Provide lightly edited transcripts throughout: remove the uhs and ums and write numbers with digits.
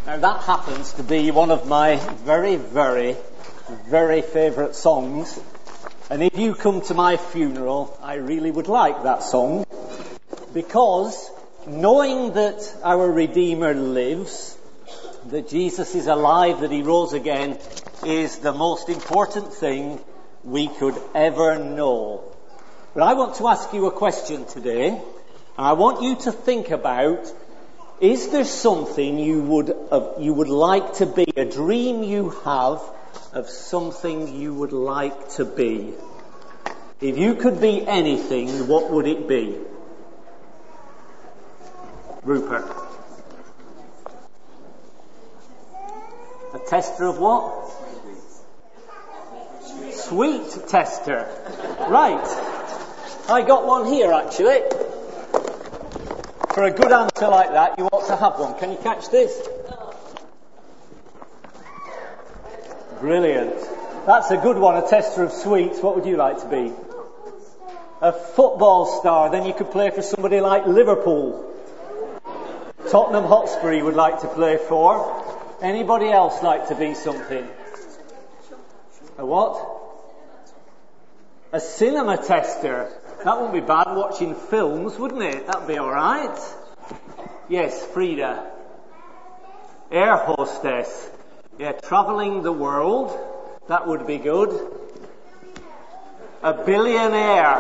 Now that happens to be one of my very, very, very favourite songs. And if you come to my funeral, I really would like that song. Because knowing that our Redeemer lives, that Jesus is alive, that he rose again, is the most important thing we could ever know. But I want to ask you a question today. And I want you to think about, is there something you would like to be, a dream you have of something you would like to be? If you could be anything, what would it be? Rupert. A tester of what? Sweet tester. Right. I got one here actually. For a good answer like that, you ought to have one. Can you catch this? Brilliant. That's a good one, a tester of sweets. What would you like to be? A football star. Then you could play for somebody like Liverpool. Tottenham Hotspur you would like to play for. Anybody else like to be something? A what? A cinema tester. That wouldn't be bad, watching films, wouldn't it? That'd be alright. Yes, Frida. Air hostess. Yeah, travelling the world. That would be good. A billionaire.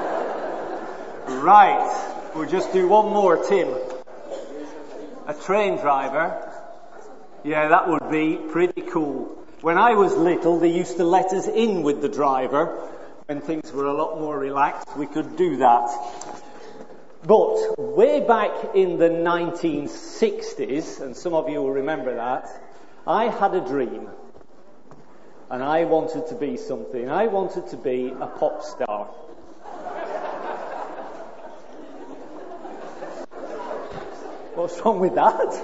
Right. We'll just do one more, Tim. A train driver. Yeah, that would be pretty cool. When I was little, they used to let us in with the driver. When things were a lot more relaxed, we could do that. But way back in the 1960s, and some of you will remember that, I had a dream. And I wanted to be something. I wanted to be a pop star. What's wrong with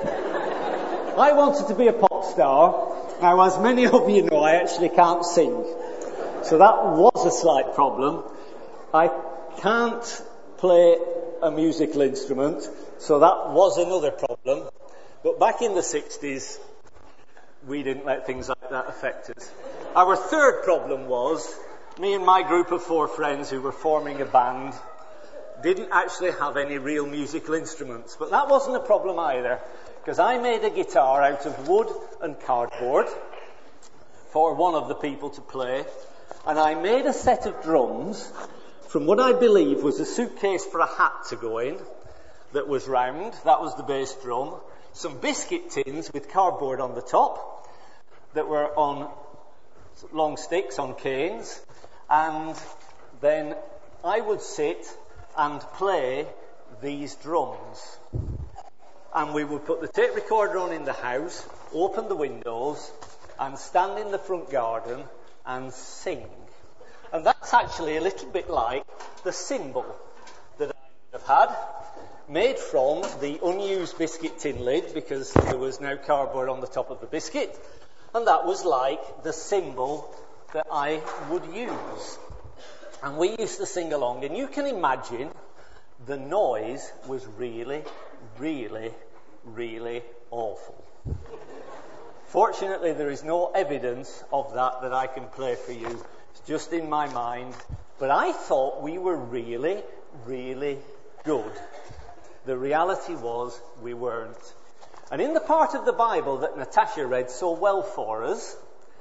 that? I wanted to be a pop star. Now, as many of you know, I actually can't sing. So that was a slight problem. I can't play a musical instrument, so that was another problem. But back in the 60s, we didn't let things like that affect us. Our third problem was, me and my group of 4 friends who were forming a band didn't actually have any real musical instruments. But that wasn't a problem either, because I made a guitar out of wood and cardboard for one of the people to play. And I made a set of drums from what I believe was a suitcase for a hat to go in that was round. That was the bass drum. Some biscuit tins with cardboard on the top that were on long sticks on canes. And then I would sit and play these drums. And we would put the tape recorder on in the house, open the windows, and stand in the front garden and sing. And that's actually a little bit like the cymbal that I would have had, made from the unused biscuit tin lid, because there was no cardboard on the top of the biscuit. And that was like the cymbal that I would use. And we used to sing along, and you can imagine the noise was really, really, really awful. Fortunately, there is no evidence of that I can play for you. It's just in my mind. But I thought we were really, really good. The reality was we weren't. And in the part of the Bible that Natasha read so well for us,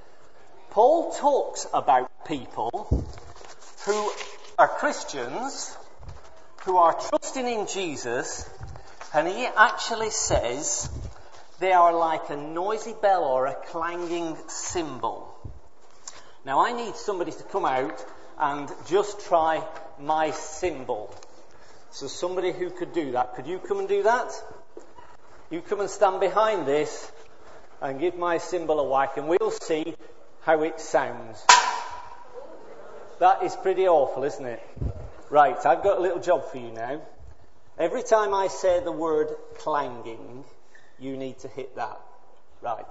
Paul talks about people who are Christians, who are trusting in Jesus, and he actually says they are like a noisy bell or a clanging cymbal. Now I need somebody to come out and just try my cymbal. So somebody who could do that. Could you come and do that? You come and stand behind this and give my cymbal a whack, and we'll see how it sounds. That is pretty awful, isn't it? Right, I've got a little job for you now. Every time I say the word clanging, you need to hit that. Right.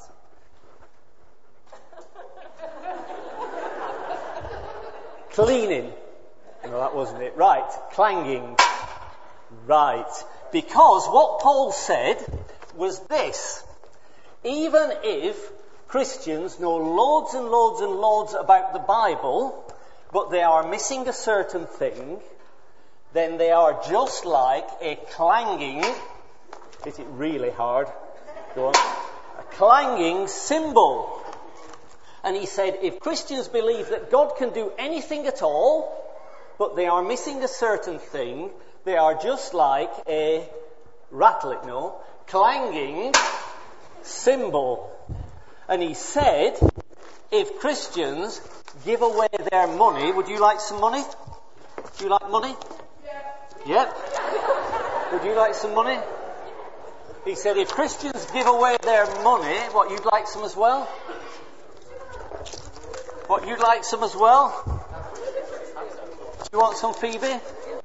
Cleaning. No, that wasn't it. Right. Clanging. Right. Because what Paul said was this. even if Christians know loads and loads and loads about the Bible, but they are missing a certain thing, then they are just like a clanging, is it really hard? Go on. A clanging cymbal. And he said, if Christians believe that God can do anything at all, but they are missing a certain thing, they are just like a clanging cymbal. And he said, if Christians give away their money, would you like some money? Do you like money? Yeah. Yep. Would you like some money? He said, if Christians give away their money, what, you'd like some as well? What, you'd like some as well? Do you want some, Phoebe?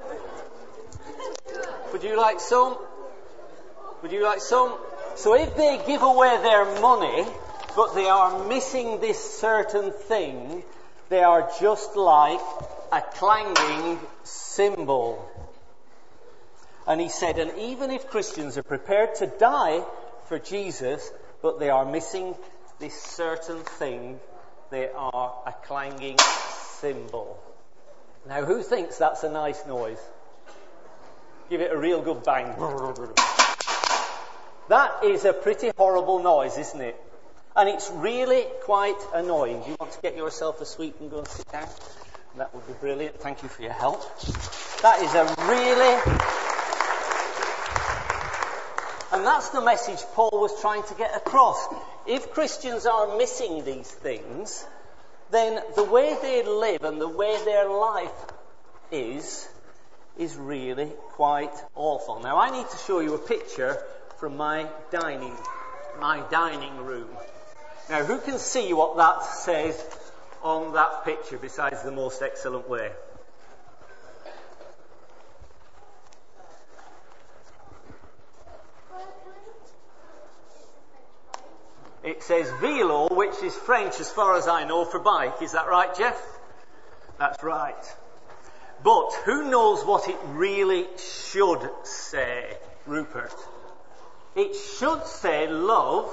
Would you like some? Would you like some? So if they give away their money, but they are missing this certain thing, they are just like a clanging cymbal. And he said, and even if Christians are prepared to die for Jesus, but they are missing this certain thing, they are a clanging cymbal. Now, who thinks that's a nice noise? Give it a real good bang. That is a pretty horrible noise, isn't it? And it's really quite annoying. Do you want to get yourself a sweet and go and sit down? That would be brilliant. Thank you for your help. That is a really... And that's the message Paul was trying to get across. If Christians are missing these things, then the way they live and the way their life is really quite awful. Now, I need to show you a picture from my dining room. Now, who can see what that says on that picture besides the most excellent way? It says vélo, which is French as far as I know for bike. Is that right, Jeff? That's right. But who knows what it really should say, Rupert? It should say love.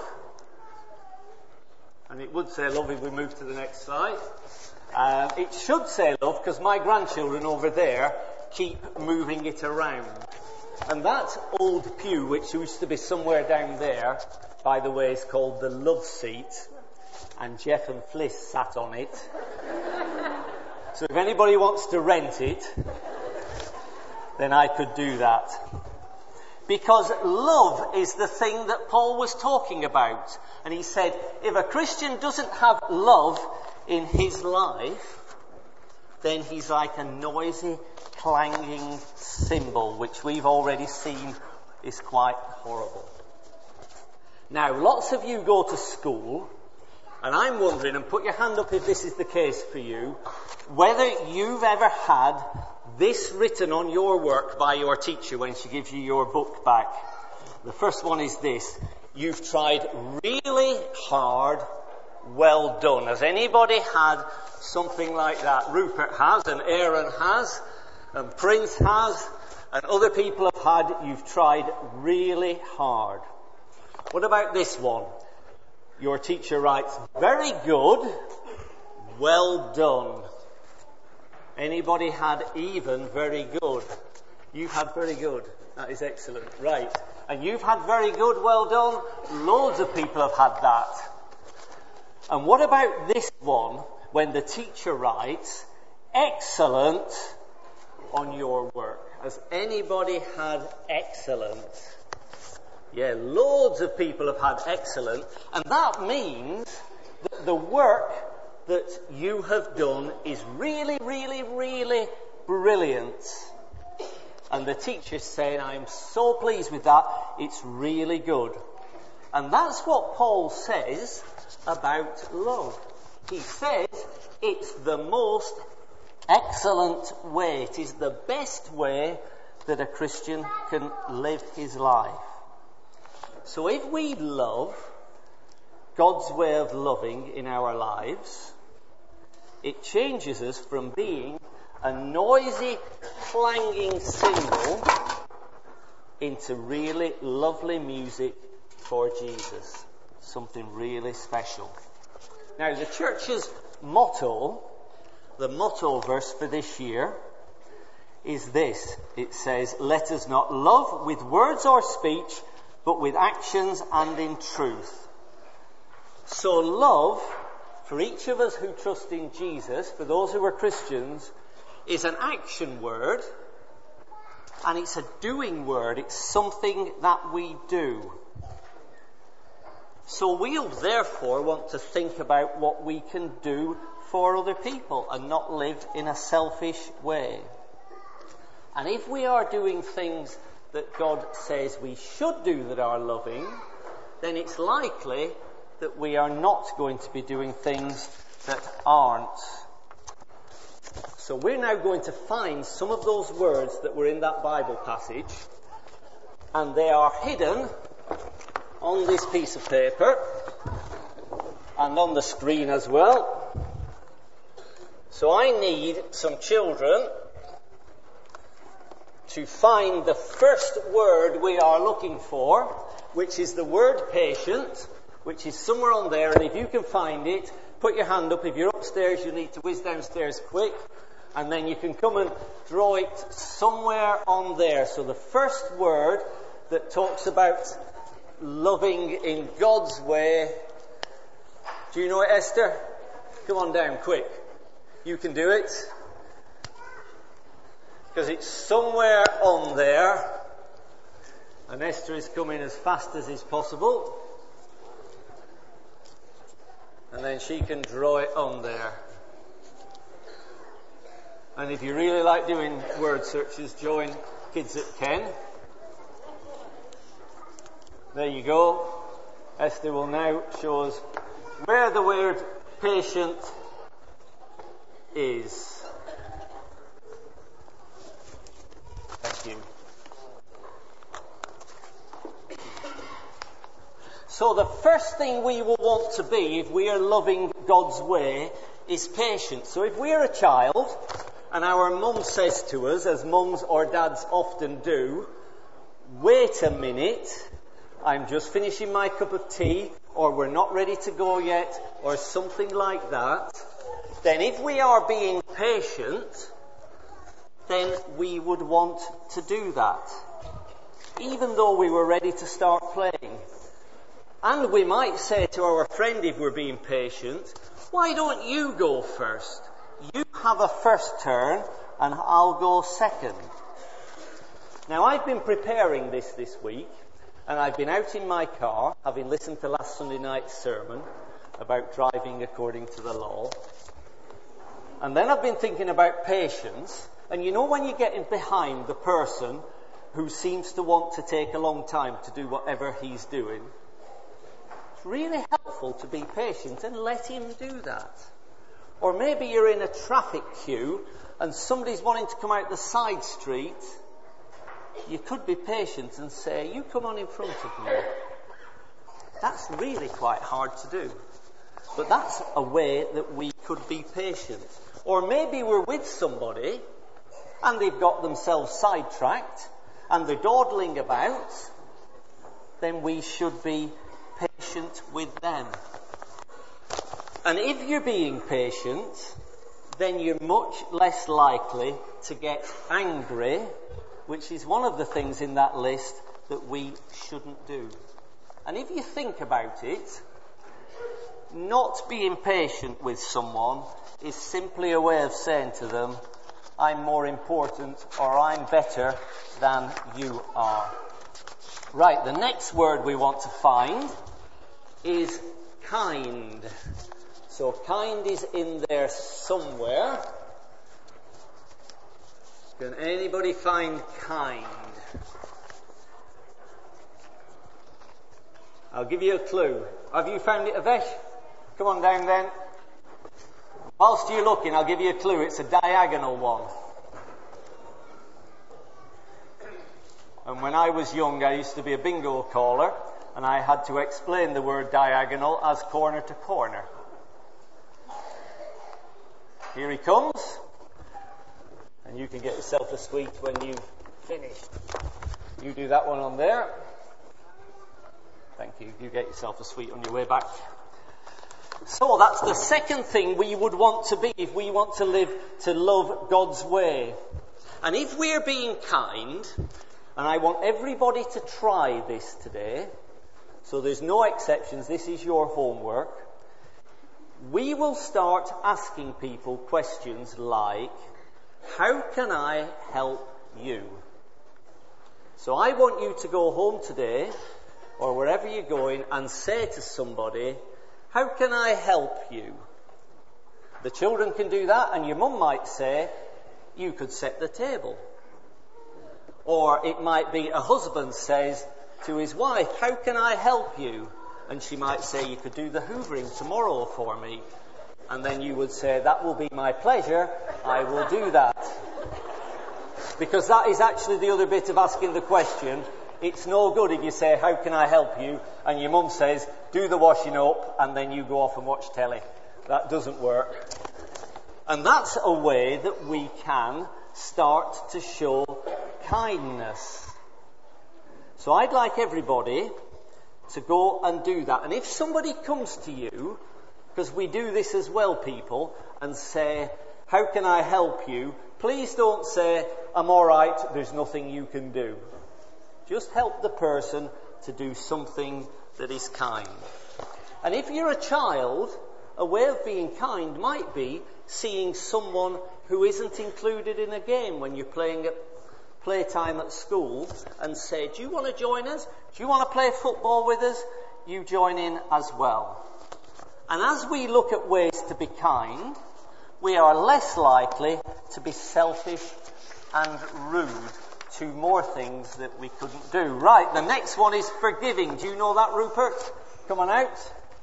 And it would say love if we move to the next slide. It should say love because my grandchildren over there keep moving it around. And that old pew, which used to be somewhere down there, by the way, is called the love seat. And Jeff and Fliss sat on it. So if anybody wants to rent it, then I could do that. Because love is the thing that Paul was talking about. And he said, if a Christian doesn't have love in his life, then he's like a noisy, clanging cymbal, which we've already seen is quite horrible. Now, lots of you go to school, and I'm wondering, and put your hand up if this is the case for you, whether you've ever had this written on your work by your teacher when she gives you your book back. The first one is this: you've tried really hard, well done. Has anybody had something like that? Rupert has, and Aaron has, and Prince has, and other people have had. You've tried really hard. What about this one? Your teacher writes, very good, well done. Anybody had even very good? You've had very good. That is excellent. Right. And you've had very good, well done. Loads of people have had that. And what about this one, when the teacher writes, excellent on your work? Has anybody had excellent? Yeah, loads of people have had excellent. And that means that the work that you have done is really, really, really brilliant. And the teacher's saying, I'm so pleased with that, it's really good. And that's what Paul says about love. He says it's the most excellent way, it is the best way that a Christian can live his life. So if we love God's way of loving in our lives, it changes us from being a noisy, clanging cymbal into really lovely music for Jesus. something really special. Now, the church's motto, the motto verse for this year, is this. It says, "Let us not love with words or speech, but with actions and in truth." So love, for each of us who trust in Jesus, for those who are Christians, is an action word, and it's a doing word. It's something that we do. So we'll therefore want to think about what we can do for other people and not live in a selfish way. And if we are doing things that God says we should do that are loving, then it's likely that we are not going to be doing things that aren't. So we're now going to find some of those words that were in that Bible passage, and they are hidden on this piece of paper and on the screen as well. So I need some children to find the first word we are looking for, which is the word patient, which is somewhere on there. And if you can find it, put your hand up. If you're upstairs, you need to whiz downstairs quick. And then you can come and draw it somewhere on there. So the first word that talks about loving in God's way. Do you know it, Esther? Come on down, quick. You can do it. Because it's somewhere on there. And Esther is coming as fast as is possible. And then she can draw it on there. And if you really like doing word searches, join Kids at Ken. There you go. Esther will now show us where the word patient is. Thank you. So the first thing we will want to be if we are loving God's way is patient. So if we are a child and our mum says to us, as mums or dads often do, "Wait a minute, I'm just finishing my cup of tea," or "We're not ready to go yet," or something like that, then if we are being patient, then we would want to do that, even though we were ready to start playing. And we might say to our friend, if we're being patient, "Why don't you go first? You have a first turn and I'll go second." Now, I've been preparing this week, and I've been out in my car, having listened to last Sunday night's sermon about driving according to the law. And then I've been thinking about patience. And you know when you're getting behind the person who seems to want to take a long time to do whatever he's doing, it's really helpful to be patient and let him do that. Or maybe you're in a traffic queue and somebody's wanting to come out the side street. You could be patient and say, "You come on in front of me." That's really quite hard to do. But that's a way that we could be patient. Or maybe we're with somebody and they've got themselves sidetracked and they're dawdling about. Then we should be patient with them. And if you're being patient, then you're much less likely to get angry, which is one of the things in that list that we shouldn't do. And if you think about it, not being patient with someone is simply a way of saying to them, "I'm more important," or "I'm better than you are." Right, the next word we want to find is kind. So kind is in there somewhere. Can anybody find kind? I'll give you a clue. Have you found it, Avesh? Come on down then. Whilst you're looking, I'll give you a clue. It's a diagonal one. And when I was young, I used to be a bingo caller, and I had to explain the word diagonal as corner to corner. Here he comes. And you can get yourself a sweet when you've finished. You do that one on there. Thank you. You get yourself a sweet on your way back. So that's the second thing we would want to be if we want to live to love God's way. And if we're being kind, and I want everybody to try this today, so there's no exceptions, this is your homework, we will start asking people questions like, how can I help you? So I want you to go home today, or wherever you're going, and say to somebody, how can I help you? The children can do that, and your mum might say, you could set the table. Or it might be a husband says to his wife, how can I help you? And she might say, you could do the hoovering tomorrow for me. And then you would say, that will be my pleasure, I will do that. Because that is actually the other bit of asking the question. It's no good if you say, how can I help you? And your mum says, do the washing up, and then you go off and watch telly. That doesn't work. And that's a way that we can start to show kindness. So I'd like everybody to go and do that. And if somebody comes to you, because we do this as well, people, and say, how can I help you? Please don't say, I'm all right, there's nothing you can do. Just help the person to do something that is kind. And if you're a child, a way of being kind might be seeing someone who isn't included in a game when you're playing at playtime at school and say, do you want to join us? Do you want to play football with us? You join in as well. And as we look at ways to be kind, we are less likely to be selfish and rude to more things that we couldn't do. Right, the next one is forgiving. Do you know that, Rupert? Come on out.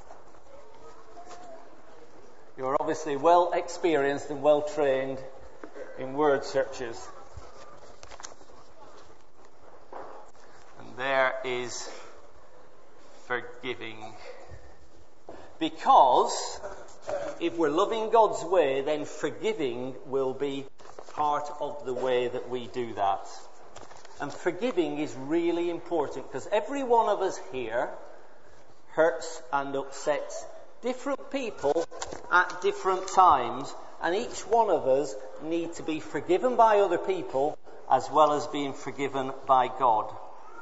You're obviously well experienced and well trained in word searches. And there is forgiving. Because if we're loving God's way, then forgiving will be part of the way that we do that. And forgiving is really important because every one of us here hurts and upsets different people at different times, and each one of us need to be forgiven by other people as well as being forgiven by God.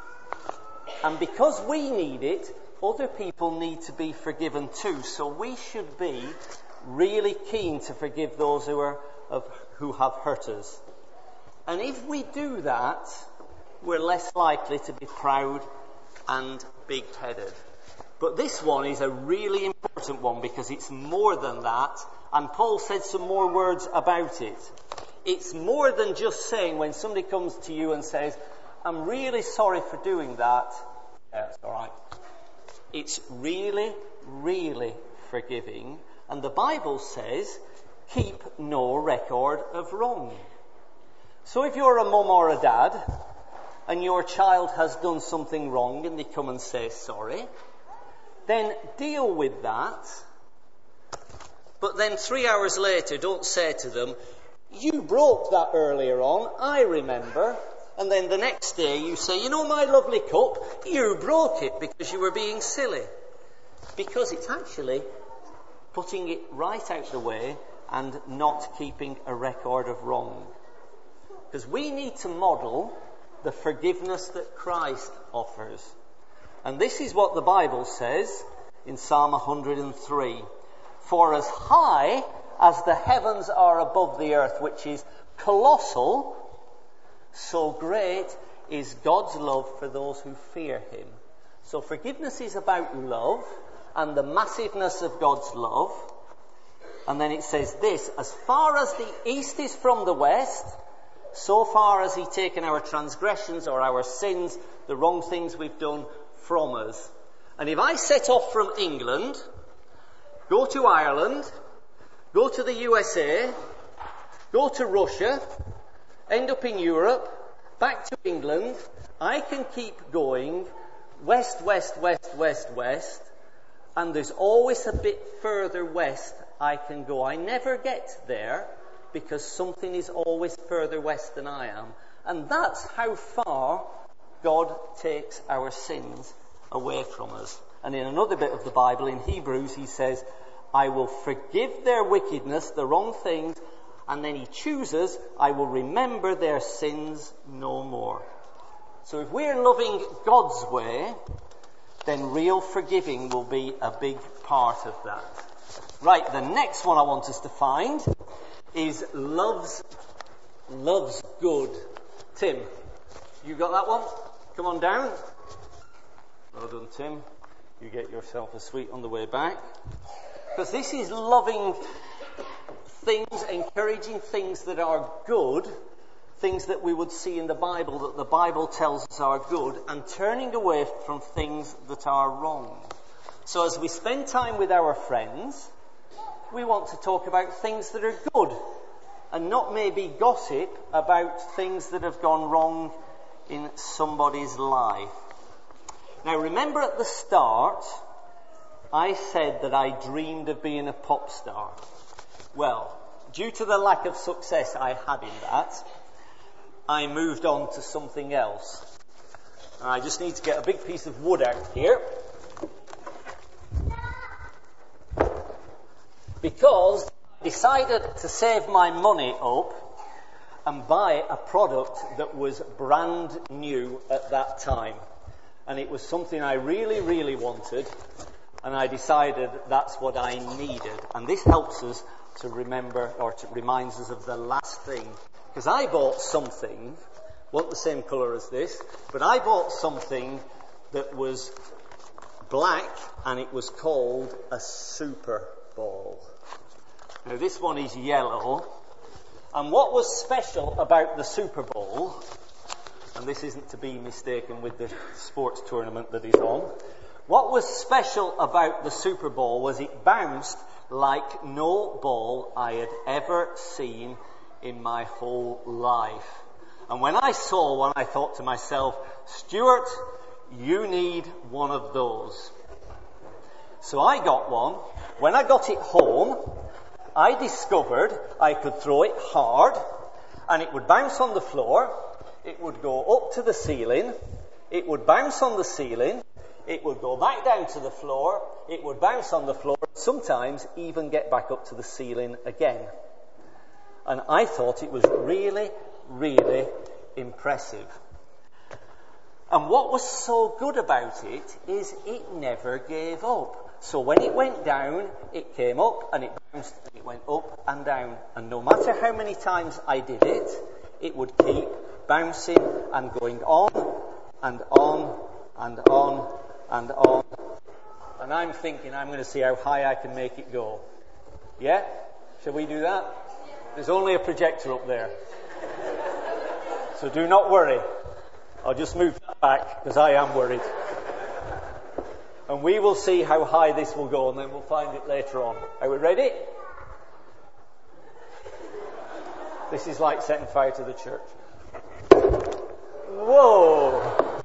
And because we need it, other people need to be forgiven too. So we should be really keen to forgive those who have hurt us. And if we do that, we're less likely to be proud and big-headed. But this one is a really important one because it's more than that. And Paul said some more words about it. It's more than just saying when somebody comes to you and says, I'm really sorry for doing that. Yeah, it's all right. It's really, really forgiving. And the Bible says, keep no record of wrong. So if you're a mum or a dad, and your child has done something wrong and they come and say sorry, then deal with that. But then 3 hours later, don't say to them, you broke that earlier on, I remember. And then the next day you say, you know my lovely cup, you broke it because you were being silly. Because it's actually putting it right out the way and not keeping a record of wrong. Because we need to model the forgiveness that Christ offers. And this is what the Bible says in Psalm 103. For as high as the heavens are above the earth, which is colossal, so great is God's love for those who fear him. So forgiveness is about love and the massiveness of God's love. And then it says this, as far as the east is from the west, so far has he taken our transgressions or our sins, the wrong things we've done, from us. And if I set off from England, go to Ireland, go to the USA, go to Russia, end up in Europe, back to England, I can keep going west, west, west, west, west, and there's always a bit further west I can go. I never get there because something is always further west than I am. And that's how far God takes our sins away from us. And in another bit of the Bible, in Hebrews, he says, I will forgive their wickedness, the wrong things, and then he chooses, I will remember their sins no more. So if we're loving God's way, then real forgiving will be a big part of that. Right, the next one I want us to find is love's good. Tim, you got that one? Come on down. Well done, Tim. You get yourself a sweet on the way back. Because this is loving things, encouraging things that are good, things that we would see in the Bible, that the Bible tells us are good, and turning away from things that are wrong. So as we spend time with our friends, we want to talk about things that are good, and not maybe gossip about things that have gone wrong in somebody's life. Now remember at the start, I said that I dreamed of being a pop star. Well, due to the lack of success I had in that, I moved on to something else. I just need to get a big piece of wood out here. Because I decided to save my money up and buy a product that was brand new at that time. And it was something I really, really wanted. And I decided that's what I needed. And this helps us to remember, or to reminds us of the last thing. Because I bought something, wasn't the same colour as this, but I bought something that was black and it was called a Super Ball. Now this one is yellow. And what was special about the Super Bowl, and this isn't to be mistaken with the sports tournament that he's on, what was special about the Super Bowl was it bounced like no ball I had ever seen in my whole life. And when I saw one, I thought to myself, Stuart, you need one of those. So I got one. When I got it home, I discovered I could throw it hard and it would bounce on the floor. It would go up to the ceiling. It would bounce on the ceiling. It would go back down to the floor. It would bounce on the floor. Sometimes even get back up to the ceiling again. And I thought it was really, really impressive. And what was so good about it is it never gave up. So when it went down, it came up and it bounced and it went up and down. And no matter how many times I did it, it would keep bouncing and going on and on and on and on. And I'm thinking I'm going to see how high I can make it go. Yeah? Shall we do that? There's only a projector up there. So do not worry. I'll just move that back because I am worried. And we will see how high this will go and then we'll find it later on. Are we ready? This is like setting fire to the church. Whoa!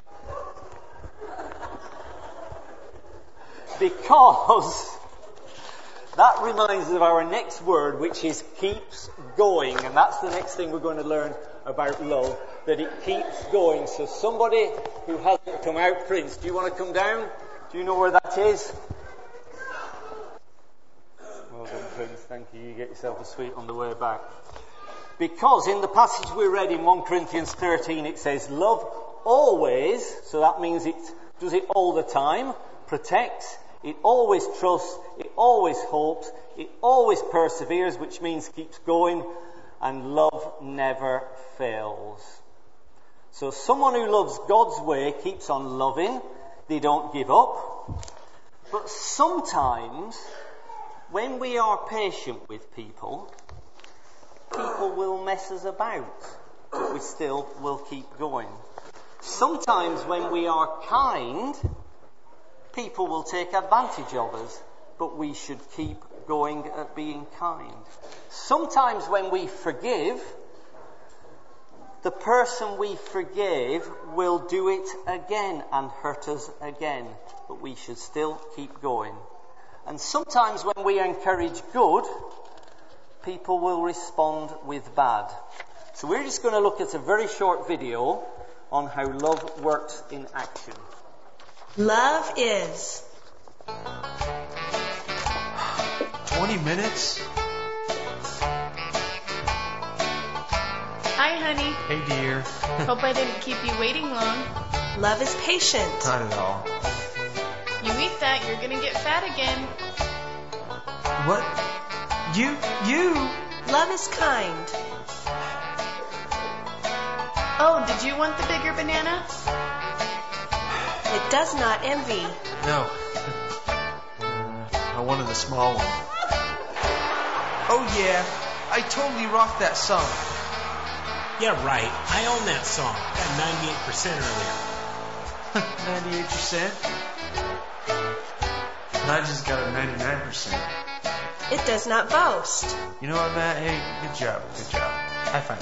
Because that reminds us of our next word, which is keeps going. And that's the next thing we're going to learn about love, that it keeps going. So somebody who hasn't come out, Prince, do you want to come down? Do you know where that is? Well done, Prince. Thank you. You get yourself a sweet on the way back. Because in the passage we read in 1 Corinthians 13, it says, love always, so that means it does it all the time, protects, it always trusts, it always hopes, it always perseveres, which means keeps going, and love never fails. So someone who loves God's way keeps on loving, they don't give up. But sometimes, when we are patient with people will mess us about, but we still will keep going. Sometimes when we are kind, people will take advantage of us, but we should keep going at being kind. Sometimes when we forgive, the person we forgave will do it again and hurt us again, but we should still keep going. And sometimes when we encourage good, people will respond with bad. So we're just going to look at a very short video on how love works in action. Love is. 20 minutes? Hi, honey. Hey, dear. Hope I didn't keep you waiting long. Love is patient. Not at all. You eat that, you're gonna get fat again. What? You? Love is kind. Oh, did you want the bigger banana? It does not envy. No. I wanted the small one. Oh, yeah. I totally rocked that song. Yeah, right. I own that song. Got 98% earlier. 98%? I just got a 99%. It does not boast. You know what, Matt? Hey, good job. High five.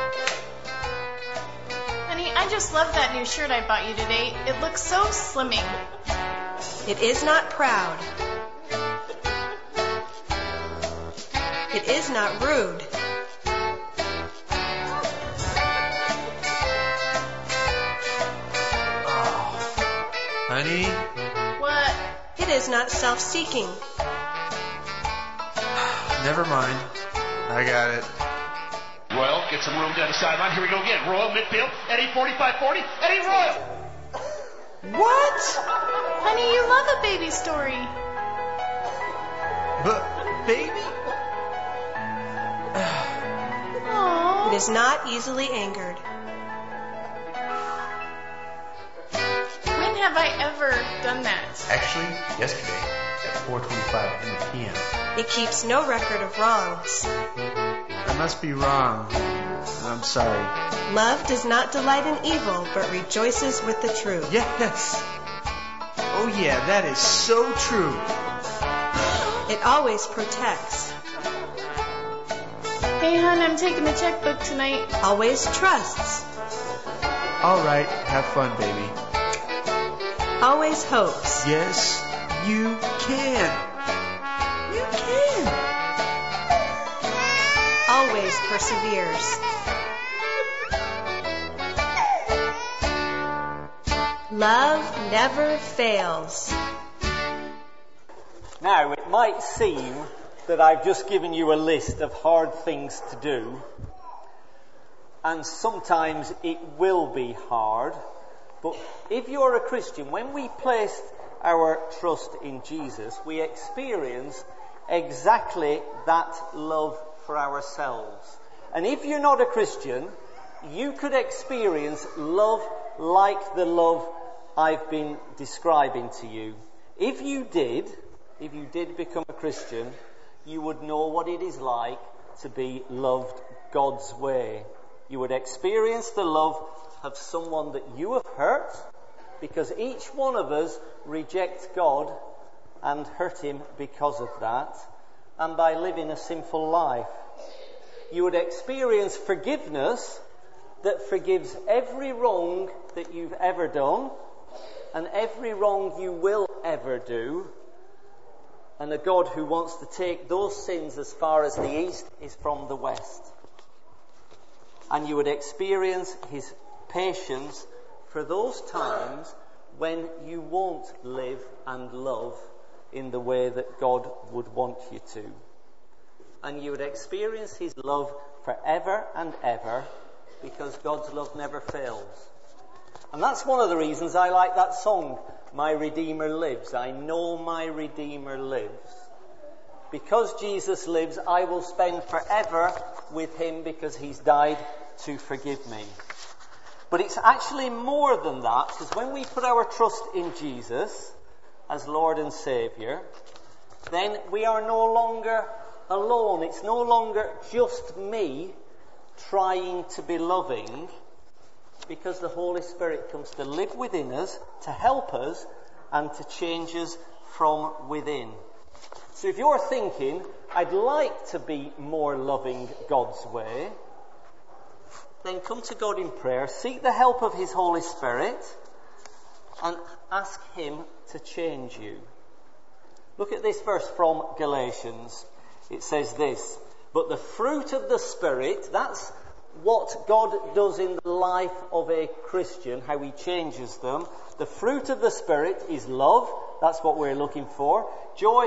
Honey, I just love that new shirt I bought you today. It looks so slimming. It is not proud. It is not rude. Honey? What? It is not self-seeking. Never mind. I got it. Royal gets some room down the sideline. Here we go again. Royal midfield. Eddie 45-40. Eddie Royal. What? Honey, you love a baby story. But, baby? Aww. It is not easily angered. When have I ever done that? Actually, yesterday at 4:25 p.m. It keeps no record of wrongs. I must be wrong. I'm sorry. Love does not delight in evil, but rejoices with the truth. Yes. Oh, yeah, that is so true. It always protects. Hey, hon, I'm taking the checkbook tonight. Always trusts. All right, have fun, baby. Always hopes. Yes, you can. You can. Always perseveres. Love never fails. Now, it might seem that I've just given you a list of hard things to do, and sometimes it will be hard, but if you're a Christian, when we place our trust in Jesus, we experience exactly that love for ourselves. And if you're not a Christian, you could experience love like the love I've been describing to you. If you did become a Christian, you would know what it is like to be loved God's way. You would experience the love of someone that you have hurt, because each one of us rejects God and hurt him because of that, and by living a sinful life. You would experience forgiveness that forgives every wrong that you've ever done and every wrong you will ever do, and a God who wants to take those sins as far as the east is from the west. And you would experience his patience for those times when you won't live and love in the way that God would want you to. And you would experience his love forever and ever, because God's love never fails. And that's one of the reasons I like that song, My Redeemer Lives. I know my Redeemer lives. Because Jesus lives, I will spend forever with him, because he's died to forgive me. But it's actually more than that, because when we put our trust in Jesus as Lord and Saviour, then we are no longer alone. It's no longer just me trying to be loving, because the Holy Spirit comes to live within us, to help us, and to change us from within. So if you're thinking, I'd like to be more loving God's way, then come to God in prayer, seek the help of his Holy Spirit, and ask him to change you. Look at this verse from Galatians. It says this: but the fruit of the Spirit, that's what God does in the life of a Christian, how he changes them. The fruit of the Spirit is love. That's what we're looking for. Joy,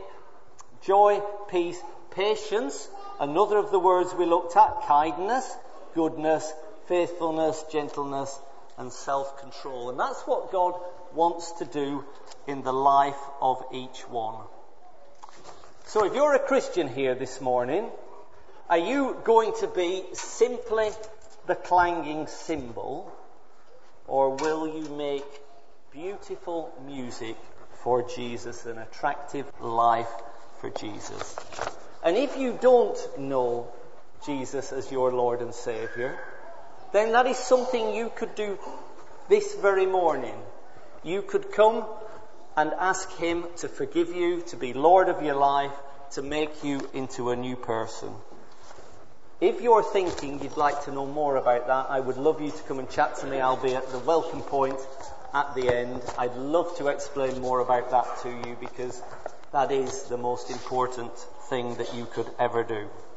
peace, patience. Another of the words we looked at, kindness, goodness, faithfulness, gentleness, and self-control. And that's what God wants to do in the life of each one. So if you're a Christian here this morning, are you going to be simply the clanging cymbal, or will you make beautiful music for Jesus, an attractive life for Jesus? And if you don't know Jesus as your Lord and Saviour, then that is something you could do this very morning. You could come and ask him to forgive you, to be Lord of your life, to make you into a new person. If you're thinking you'd like to know more about that, I would love you to come and chat to me. I'll be at the welcome point at the end. I'd love to explain more about that to you, because that is the most important thing that you could ever do.